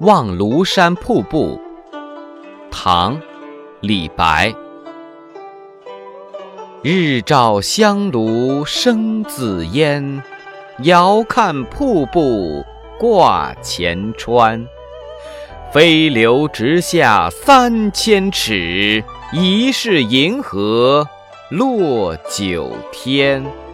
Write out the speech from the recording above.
望庐山瀑布，唐·李白。日照香炉生紫烟，遥看瀑布挂前川。飞流直下3000尺，疑是银河落九天。